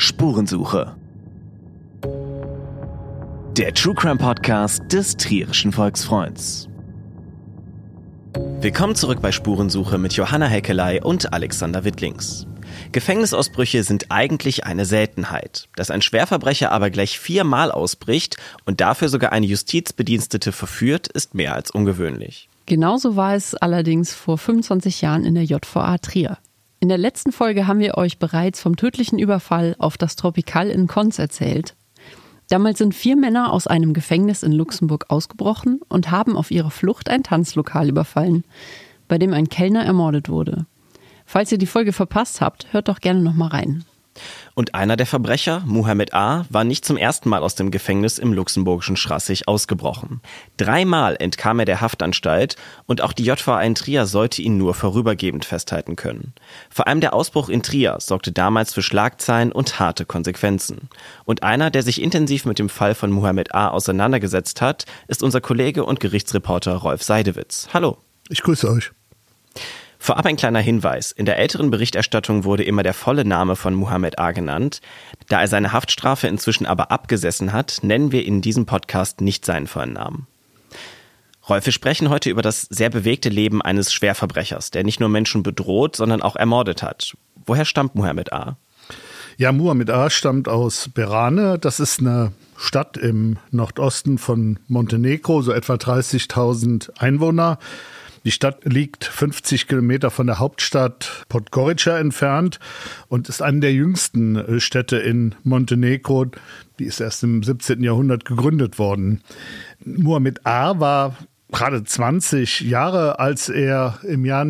Spurensuche. Der True Crime Podcast des Trierischen Volksfreunds. Willkommen zurück bei Spurensuche mit Johanna Heckeley und Alexander Wittlings. Gefängnisausbrüche sind eigentlich eine Seltenheit. Dass ein Schwerverbrecher aber gleich 4-mal ausbricht und dafür sogar eine Justizbedienstete verführt, ist mehr als ungewöhnlich. Genauso war es allerdings vor 25 Jahren in der JVA Trier. In der letzten Folge haben wir euch bereits vom tödlichen Überfall auf das Tropical in Konz erzählt. Damals sind 4 Männer aus einem Gefängnis in Luxemburg ausgebrochen und haben auf ihrer Flucht ein Tanzlokal überfallen, bei dem ein Kellner ermordet wurde. Falls ihr die Folge verpasst habt, hört doch gerne noch mal rein. Und einer der Verbrecher, Muhammad A., war nicht zum ersten Mal aus dem Gefängnis im luxemburgischen Straßig ausgebrochen. 3-mal entkam er der Haftanstalt und auch die JVA in Trier sollte ihn nur vorübergehend festhalten können. Vor allem der Ausbruch in Trier sorgte damals für Schlagzeilen und harte Konsequenzen. Und einer, der sich intensiv mit dem Fall von Muhammad A. auseinandergesetzt hat, ist unser Kollege und Gerichtsreporter Rolf Seidewitz. Hallo. Ich grüße euch. Vorab ein kleiner Hinweis. In der älteren Berichterstattung wurde immer der volle Name von Muhammad A. genannt. Da er seine Haftstrafe inzwischen aber abgesessen hat, nennen wir in diesem Podcast nicht seinen vollen Namen. Rolf, wir sprechen heute über das sehr bewegte Leben eines Schwerverbrechers, der nicht nur Menschen bedroht, sondern auch ermordet hat. Woher stammt Muhammad A.? Ja, Muhammad A. stammt aus Berane. Das ist eine Stadt im Nordosten von Montenegro, so etwa 30.000 Einwohner. Die Stadt liegt 50 Kilometer von der Hauptstadt Podgorica entfernt und ist eine der jüngsten Städte in Montenegro. Die ist erst im 17. Jahrhundert gegründet worden. Muhammad A. war gerade 20 Jahre, als er im Jahr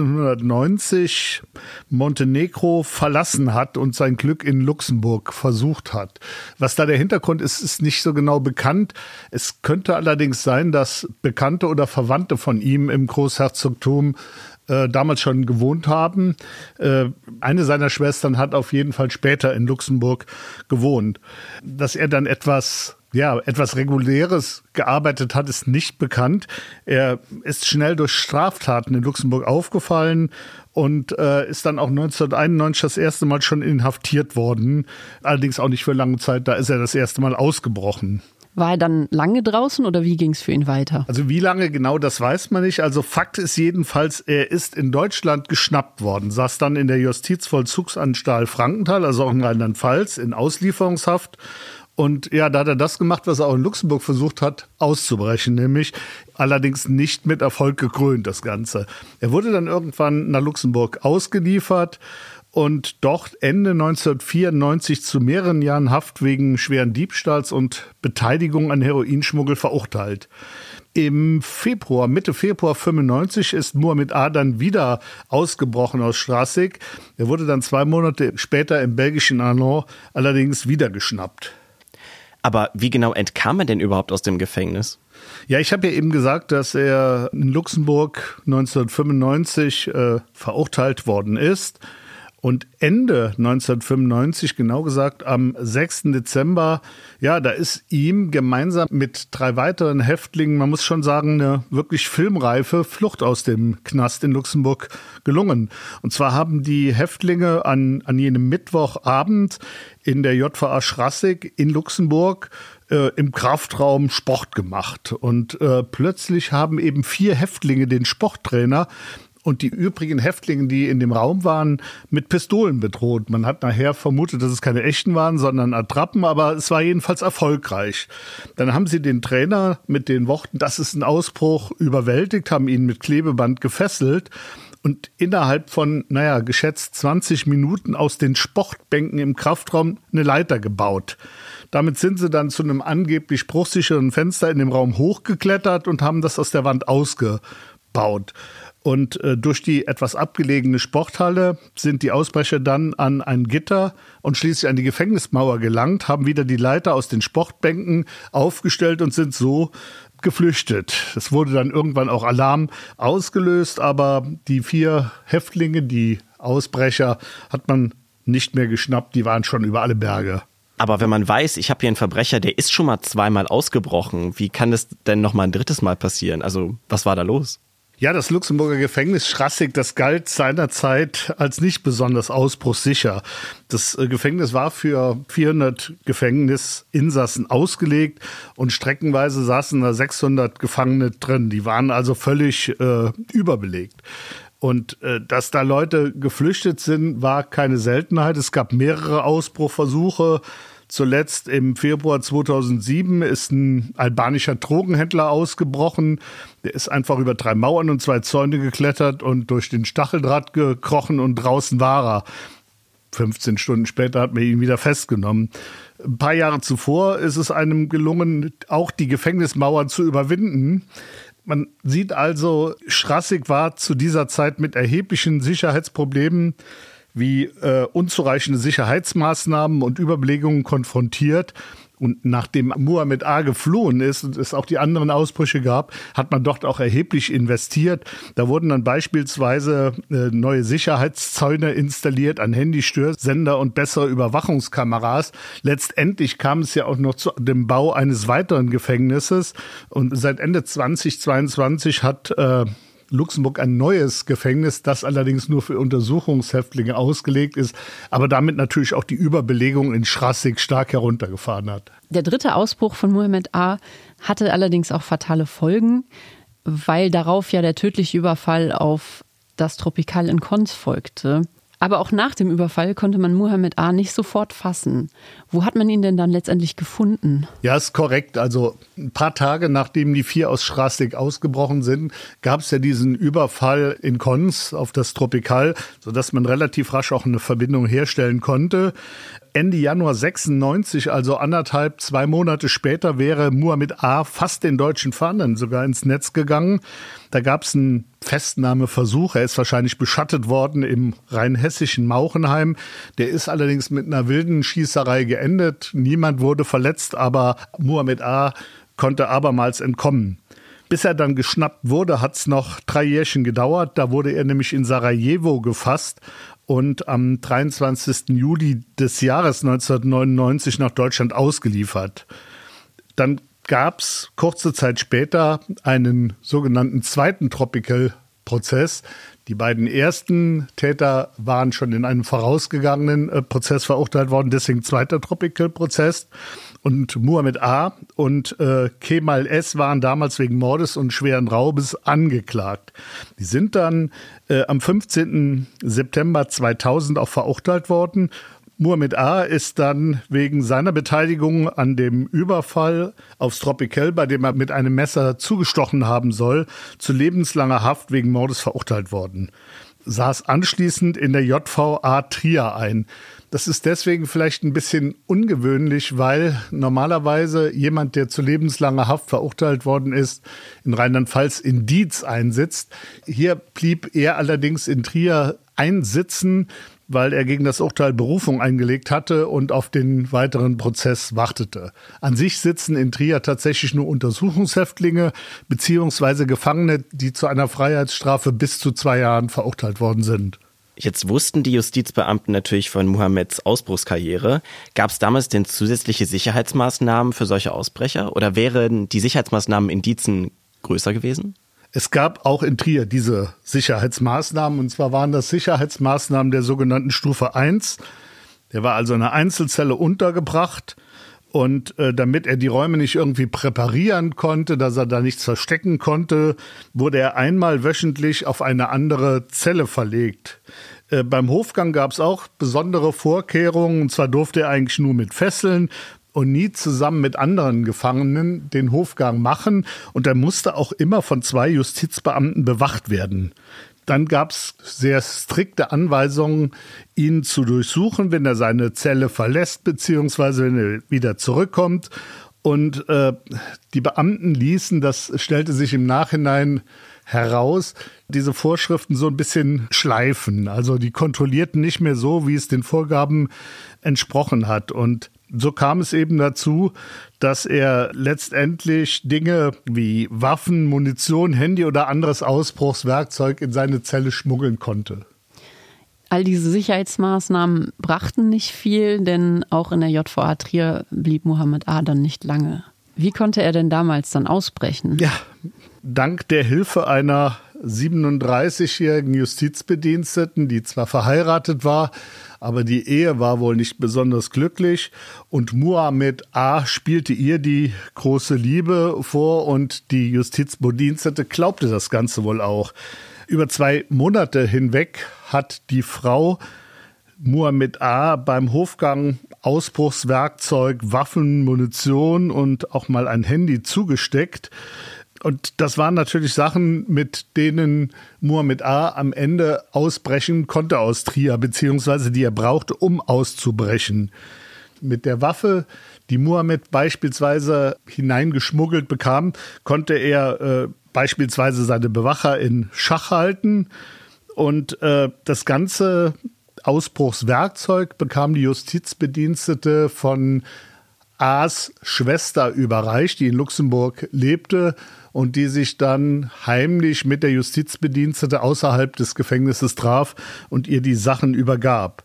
1990 Montenegro verlassen hat und sein Glück in Luxemburg versucht hat. Was da der Hintergrund ist, ist nicht so genau bekannt. Es könnte allerdings sein, dass Bekannte oder Verwandte von ihm im Großherzogtum damals schon gewohnt haben. Eine seiner Schwestern hat auf jeden Fall später in Luxemburg gewohnt. Dass er dann etwas Reguläres gearbeitet hat, ist nicht bekannt. Er ist schnell durch Straftaten in Luxemburg aufgefallen und ist dann auch 1991 das erste Mal schon inhaftiert worden. Allerdings auch nicht für lange Zeit, da ist er das erste Mal ausgebrochen. War er dann lange draußen oder wie ging es für ihn weiter? Also wie lange genau, das weiß man nicht. Also Fakt ist jedenfalls, er ist in Deutschland geschnappt worden, saß dann in der Justizvollzugsanstalt Frankenthal, also auch in Rheinland-Pfalz, in Auslieferungshaft. Und ja, da hat er das gemacht, was er auch in Luxemburg versucht hat, auszubrechen, nämlich allerdings nicht mit Erfolg gekrönt, das Ganze. Er wurde dann irgendwann nach Luxemburg ausgeliefert und dort Ende 1994 zu mehreren Jahren Haft wegen schweren Diebstahls und Beteiligung an Heroinschmuggel verurteilt. Mitte Februar 1995 ist Muhammad A. dann wieder ausgebrochen aus Straßig. Er wurde dann 2 Monate später im belgischen Arlon allerdings wieder geschnappt. Aber wie genau entkam er denn überhaupt aus dem Gefängnis? Ja, ich habe ja eben gesagt, dass er in Luxemburg 1995 verurteilt worden ist. Und Ende 1995, genau gesagt am 6. Dezember, ja, da ist ihm gemeinsam mit 3 weiteren Häftlingen, man muss schon sagen, eine wirklich filmreife Flucht aus dem Knast in Luxemburg gelungen. Und zwar haben die Häftlinge an jenem Mittwochabend in der JVA Straßig in Luxemburg im Kraftraum Sport gemacht. Und plötzlich haben eben 4 Häftlinge den Sporttrainer und die übrigen Häftlinge, die in dem Raum waren, mit Pistolen bedroht. Man hat nachher vermutet, dass es keine echten waren, sondern Attrappen, aber es war jedenfalls erfolgreich. Dann haben sie den Trainer mit den Worten, das ist ein Ausbruch, überwältigt, haben ihn mit Klebeband gefesselt und innerhalb von, geschätzt 20 Minuten aus den Sportbänken im Kraftraum eine Leiter gebaut. Damit sind sie dann zu einem angeblich bruchsicheren Fenster in dem Raum hochgeklettert und haben das aus der Wand ausgebaut. Und durch die etwas abgelegene Sporthalle sind die Ausbrecher dann an ein Gitter und schließlich an die Gefängnismauer gelangt, haben wieder die Leiter aus den Sportbänken aufgestellt und sind so geflüchtet. Es wurde dann irgendwann auch Alarm ausgelöst, aber die 4 Häftlinge, die Ausbrecher, hat man nicht mehr geschnappt, die waren schon über alle Berge. Aber wenn man weiß, ich habe hier einen Verbrecher, der ist schon mal 2-mal ausgebrochen, wie kann das denn noch mal ein 3. Mal passieren? Also was war da los? Ja, das Luxemburger Gefängnis Schrassig, das galt seinerzeit als nicht besonders ausbruchssicher. Das Gefängnis war für 400 Gefängnisinsassen ausgelegt und streckenweise saßen da 600 Gefangene drin. Die waren also völlig überbelegt. Und dass da Leute geflüchtet sind, war keine Seltenheit. Es gab mehrere Ausbruchversuche. Zuletzt im Februar 2007 ist ein albanischer Drogenhändler ausgebrochen. Der ist einfach über 3 Mauern und 2 Zäune geklettert und durch den Stacheldraht gekrochen und draußen war er. 15 Stunden später hat man ihn wieder festgenommen. Ein paar Jahre zuvor ist es einem gelungen, auch die Gefängnismauern zu überwinden. Man sieht also, Schrassig war zu dieser Zeit mit erheblichen Sicherheitsproblemen wie unzureichende Sicherheitsmaßnahmen und Überbelegungen konfrontiert. Und nachdem Muhammad A. geflohen ist und es auch die anderen Ausbrüche gab, hat man dort auch erheblich investiert. Da wurden dann beispielsweise neue Sicherheitszäune installiert, ein Handystörsender und bessere Überwachungskameras. Letztendlich kam es ja auch noch zu dem Bau eines weiteren Gefängnisses. Und seit Ende 2022 hat Luxemburg ein neues Gefängnis, das allerdings nur für Untersuchungshäftlinge ausgelegt ist, aber damit natürlich auch die Überbelegung in Schrassig stark heruntergefahren hat. Der dritte Ausbruch von Muhammad A. hatte allerdings auch fatale Folgen, weil darauf ja der tödliche Überfall auf das Tropical in Kons folgte. Aber auch nach dem Überfall konnte man Muhammad A. nicht sofort fassen. Wo hat man ihn denn dann letztendlich gefunden? Ja, ist korrekt. Also ein paar Tage nachdem die 4 aus Schrassig ausgebrochen sind, gab es ja diesen Überfall in Kons auf das Tropical, sodass man relativ rasch auch eine Verbindung herstellen konnte. Ende Januar 96, also 2 Monate später, wäre Muhammad A. fast den deutschen Fahndern sogar ins Netz gegangen. Da gab es einen Festnahmeversuch. Er ist wahrscheinlich beschattet worden im rheinhessischen Mauchenheim. Der ist allerdings mit einer wilden Schießerei geendet. Niemand wurde verletzt, aber Muhammad A. konnte abermals entkommen. Bis er dann geschnappt wurde, hat es noch 3 Jährchen gedauert. Da wurde er nämlich in Sarajevo gefasst und am 23. Juli des Jahres 1999 nach Deutschland ausgeliefert. Dann gab es kurze Zeit später einen sogenannten zweiten Tropical-Prozess. Die beiden ersten Täter waren schon in einem vorausgegangenen Prozess verurteilt worden, deswegen zweiter Tropical-Prozess. Und Muhammad A. und Kemal S. waren damals wegen Mordes und schweren Raubes angeklagt. Die sind dann am 15. September 2000 auch verurteilt worden. Muhammad A. ist dann wegen seiner Beteiligung an dem Überfall aufs Tropical, bei dem er mit einem Messer zugestochen haben soll, zu lebenslanger Haft wegen Mordes verurteilt worden. Saß anschließend in der JVA Trier ein. Das ist deswegen vielleicht ein bisschen ungewöhnlich, weil normalerweise jemand, der zu lebenslanger Haft verurteilt worden ist, in Rheinland-Pfalz in Dietz einsitzt. Hier blieb er allerdings in Trier einsitzen, weil er gegen das Urteil Berufung eingelegt hatte und auf den weiteren Prozess wartete. An sich sitzen in Trier tatsächlich nur Untersuchungshäftlinge beziehungsweise Gefangene, die zu einer Freiheitsstrafe bis zu 2 Jahren verurteilt worden sind. Jetzt wussten die Justizbeamten natürlich von Muhammads Ausbruchskarriere. Gab es damals denn zusätzliche Sicherheitsmaßnahmen für solche Ausbrecher oder wären die Sicherheitsmaßnahmen in Dietzen größer gewesen? Es gab auch in Trier diese Sicherheitsmaßnahmen, und zwar waren das Sicherheitsmaßnahmen der sogenannten Stufe 1. Der war also in einer Einzelzelle untergebracht und damit er die Räume nicht irgendwie präparieren konnte, dass er da nichts verstecken konnte, wurde er einmal wöchentlich auf eine andere Zelle verlegt. Beim Hofgang gab es auch besondere Vorkehrungen, und zwar durfte er eigentlich nur mit Fesseln und nie zusammen mit anderen Gefangenen den Hofgang machen. Und er musste auch immer von 2 Justizbeamten bewacht werden. Dann gab es sehr strikte Anweisungen, ihn zu durchsuchen, wenn er seine Zelle verlässt, beziehungsweise wenn er wieder zurückkommt. Und die Beamten ließen, das stellte sich im Nachhinein heraus, diese Vorschriften so ein bisschen schleifen. Also die kontrollierten nicht mehr so, wie es den Vorgaben entsprochen hat. Und so kam es eben dazu, dass er letztendlich Dinge wie Waffen, Munition, Handy oder anderes Ausbruchswerkzeug in seine Zelle schmuggeln konnte. All diese Sicherheitsmaßnahmen brachten nicht viel, denn auch in der JVA Trier blieb Muhammad A. dann nicht lange. Wie konnte er denn damals dann ausbrechen? Ja, dank der Hilfe einer 37-jährigen Justizbediensteten, die zwar verheiratet war, aber die Ehe war wohl nicht besonders glücklich. Und Muhammad A. spielte ihr die große Liebe vor und die Justizbedienstete glaubte das Ganze wohl auch. Über 2 Monate hinweg hat die Frau Muhammad A. beim Hofgang Ausbruchswerkzeug, Waffen, Munition und auch mal ein Handy zugesteckt. Und das waren natürlich Sachen, mit denen Muhammad A. am Ende ausbrechen konnte aus Trier, beziehungsweise die er brauchte, um auszubrechen. Mit der Waffe, die Muhammad beispielsweise hineingeschmuggelt bekam, konnte er beispielsweise seine Bewacher in Schach halten. Und das ganze Ausbruchswerkzeug bekam die Justizbedienstete von A's Schwester überreicht, die in Luxemburg lebte und die sich dann heimlich mit der Justizbedienstete außerhalb des Gefängnisses traf und ihr die Sachen übergab.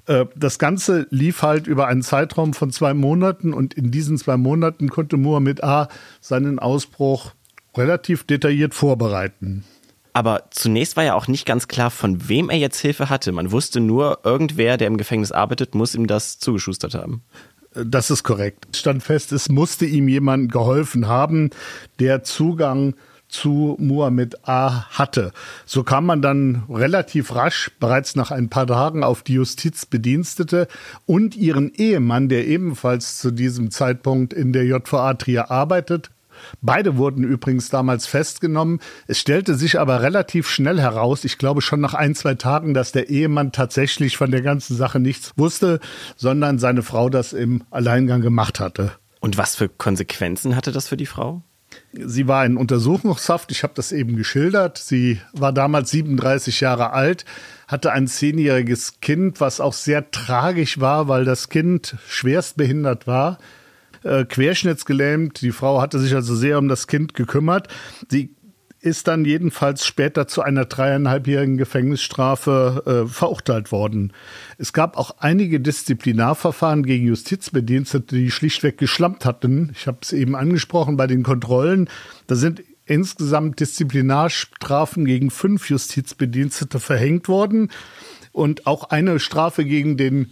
Das Ganze lief halt über einen Zeitraum von 2 Monaten und in diesen 2 Monaten konnte Muhammad A. seinen Ausbruch relativ detailliert vorbereiten. Aber zunächst war ja auch nicht ganz klar, von wem er jetzt Hilfe hatte. Man wusste nur, irgendwer, der im Gefängnis arbeitet, muss ihm das zugeschustert haben. Das ist korrekt. Es stand fest, es musste ihm jemand geholfen haben, der Zugang zu Muhammad A. hatte. So kam man dann relativ rasch, bereits nach ein paar Tagen, auf die Justizbedienstete und ihren Ehemann, der ebenfalls zu diesem Zeitpunkt in der JVA Trier arbeitet. Beide wurden übrigens damals festgenommen. Es stellte sich aber relativ schnell heraus, ich glaube schon nach 1, 2 Tagen, dass der Ehemann tatsächlich von der ganzen Sache nichts wusste, sondern seine Frau das im Alleingang gemacht hatte. Und was für Konsequenzen hatte das für die Frau? Sie war in Untersuchungshaft, ich habe das eben geschildert. Sie war damals 37 Jahre alt, hatte ein 10-jähriges Kind, was auch sehr tragisch war, weil das Kind schwerstbehindert war. Querschnittsgelähmt. Die Frau hatte sich also sehr um das Kind gekümmert. Sie ist dann jedenfalls später zu einer 3,5-jährigen Gefängnisstrafe verurteilt worden. Es gab auch einige Disziplinarverfahren gegen Justizbedienstete, die schlichtweg geschlampt hatten. Ich habe es eben angesprochen bei den Kontrollen. Da sind insgesamt Disziplinarstrafen gegen 5 Justizbedienstete verhängt worden und auch eine Strafe gegen den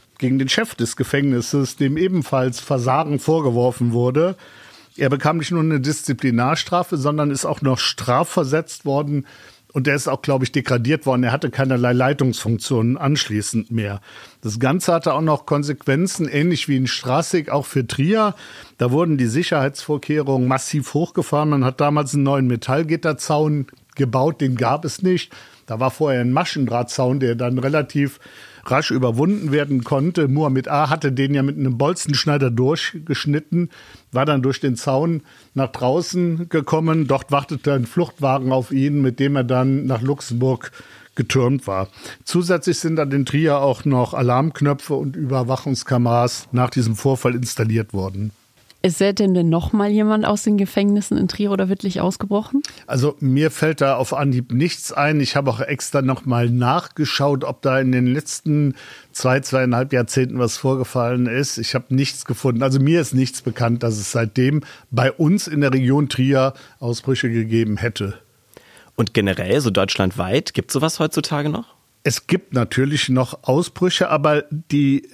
Chef des Gefängnisses, dem ebenfalls Versagen vorgeworfen wurde. Er bekam nicht nur eine Disziplinarstrafe, sondern ist auch noch strafversetzt worden und er ist auch, glaube ich, degradiert worden. Er hatte keinerlei Leitungsfunktionen anschließend mehr. Das Ganze hatte auch noch Konsequenzen, ähnlich wie in Straßig, auch für Trier. Da wurden die Sicherheitsvorkehrungen massiv hochgefahren. Man hat damals einen neuen Metallgitterzaun gebaut, den gab es nicht. Da war vorher ein Maschendrahtzaun, der dann relativ rasch überwunden werden konnte. Muhammad A. hatte den ja mit einem Bolzenschneider durchgeschnitten, war dann durch den Zaun nach draußen gekommen. Dort wartete ein Fluchtwagen auf ihn, mit dem er dann nach Luxemburg getürmt war. Zusätzlich sind an den Trier auch noch Alarmknöpfe und Überwachungskameras nach diesem Vorfall installiert worden. Ist seitdem denn noch mal jemand aus den Gefängnissen in Trier oder Wittlich ausgebrochen? Also mir fällt da auf Anhieb nichts ein. Ich habe auch extra noch mal nachgeschaut, ob da in den letzten 2,5 Jahrzehnten was vorgefallen ist. Ich habe nichts gefunden. Also mir ist nichts bekannt, dass es seitdem bei uns in der Region Trier Ausbrüche gegeben hätte. Und generell, so deutschlandweit, gibt es sowas heutzutage noch? Es gibt natürlich noch Ausbrüche, aber die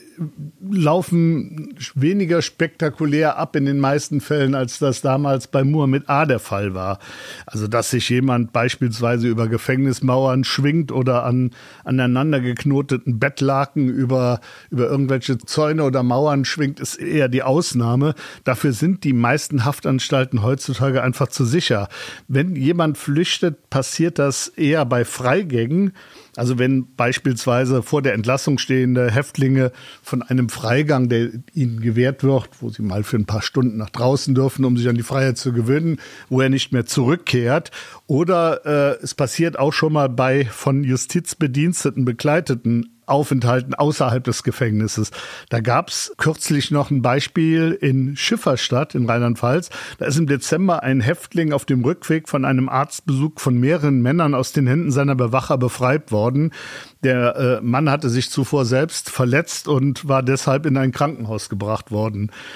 laufen weniger spektakulär ab in den meisten Fällen, als das damals bei Muhammad A. der Fall war. Also dass sich jemand beispielsweise über Gefängnismauern schwingt oder an aneinander geknoteten Bettlaken über irgendwelche Zäune oder Mauern schwingt, ist eher die Ausnahme. Dafür sind die meisten Haftanstalten heutzutage einfach zu sicher. Wenn jemand flüchtet, passiert das eher bei Freigängen. Also wenn beispielsweise vor der Entlassung stehende Häftlinge von einem Freigang, der ihnen gewährt wird, wo sie mal für ein paar Stunden nach draußen dürfen, um sich an die Freiheit zu gewöhnen, wo er nicht mehr zurückkehrt. Oder es passiert auch schon mal bei von Justizbediensteten begleiteten Aufenthalten außerhalb des Gefängnisses. Da gab es kürzlich noch ein Beispiel in Schifferstadt in Rheinland-Pfalz. Da ist im Dezember ein Häftling auf dem Rückweg von einem Arztbesuch von mehreren Männern aus den Händen seiner Bewacher befreit worden. Der Mann hatte sich zuvor selbst verletzt und war deshalb in ein Krankenhaus gebracht worden.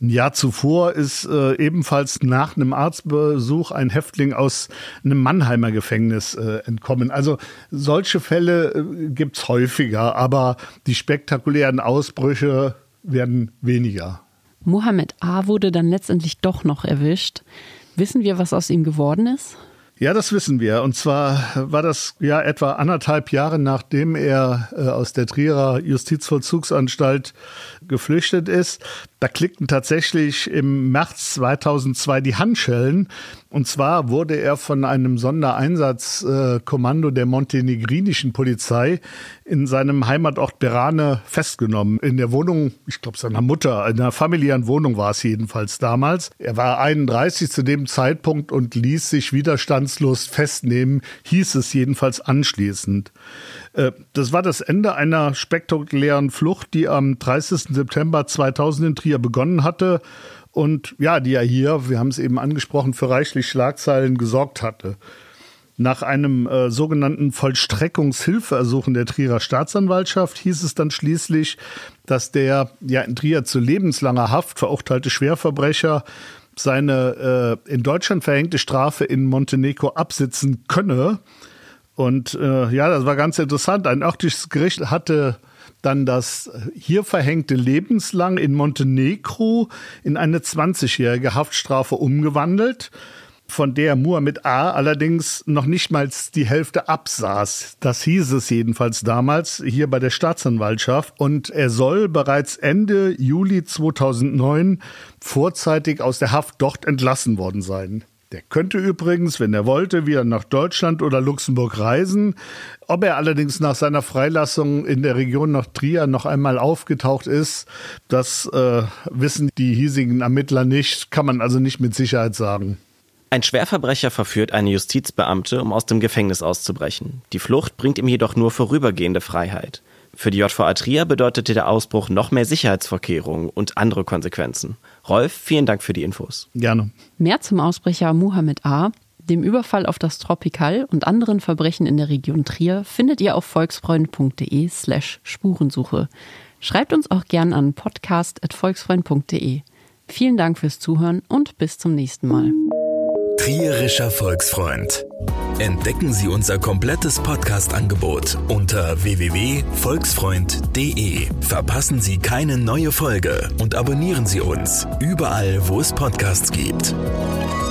Ein Jahr zuvor ist ebenfalls nach einem Arztbesuch ein Häftling aus einem Mannheimer Gefängnis entkommen. Also solche Fälle gibt's häufiger, aber die spektakulären Ausbrüche werden weniger. Mohammed A. wurde dann letztendlich doch noch erwischt. Wissen wir, was aus ihm geworden ist? Ja, das wissen wir. Und zwar war das ja etwa 1,5 Jahre, nachdem er aus der Trierer Justizvollzugsanstalt geflüchtet ist. Da klickten tatsächlich im März 2002 die Handschellen. Und zwar wurde er von einem Sondereinsatzkommando der montenegrinischen Polizei in seinem Heimatort Berane festgenommen. In der Wohnung, ich glaube seiner Mutter, in einer familiären Wohnung war es jedenfalls damals. Er war 31 zu dem Zeitpunkt und ließ sich widerstandslos festnehmen, hieß es jedenfalls anschließend. Das war das Ende einer spektakulären Flucht, die am 30. September 2000 in Trier begonnen hatte. Und ja, die ja hier, wir haben es eben angesprochen, für reichlich Schlagzeilen gesorgt hatte. Nach einem sogenannten Vollstreckungshilfeersuchen der Trierer Staatsanwaltschaft hieß es dann schließlich, dass der ja in Trier zu lebenslanger Haft verurteilte Schwerverbrecher seine in Deutschland verhängte Strafe in Montenegro absitzen könne. Und ja, das war ganz interessant. Ein örtliches Gericht hatte dann das hier verhängte lebenslang in Montenegro in eine 20-jährige Haftstrafe umgewandelt, von der Mohammed A. allerdings noch nicht mal die Hälfte absaß. Das hieß es jedenfalls damals hier bei der Staatsanwaltschaft. Und er soll bereits Ende Juli 2009 vorzeitig aus der Haft dort entlassen worden sein. Der könnte übrigens, wenn er wollte, wieder nach Deutschland oder Luxemburg reisen. Ob er allerdings nach seiner Freilassung in der Region nach Trier noch einmal aufgetaucht ist, das wissen die hiesigen Ermittler nicht, kann man also nicht mit Sicherheit sagen. Ein Schwerverbrecher verführt eine Justizbeamte, um aus dem Gefängnis auszubrechen. Die Flucht bringt ihm jedoch nur vorübergehende Freiheit. Für die JVA Trier bedeutete der Ausbruch noch mehr Sicherheitsvorkehrungen und andere Konsequenzen. Rolf, vielen Dank für die Infos. Gerne. Mehr zum Ausbrecher Mohammed A., dem Überfall auf das Tropikal und anderen Verbrechen in der Region Trier findet ihr auf volksfreund.de/Spurensuche. Schreibt uns auch gern an podcast@volksfreund.de. Vielen Dank fürs Zuhören und bis zum nächsten Mal. Trierischer Volksfreund. Entdecken Sie unser komplettes Podcast-Angebot unter www.volksfreund.de. Verpassen Sie keine neue Folge und abonnieren Sie uns überall, wo es Podcasts gibt.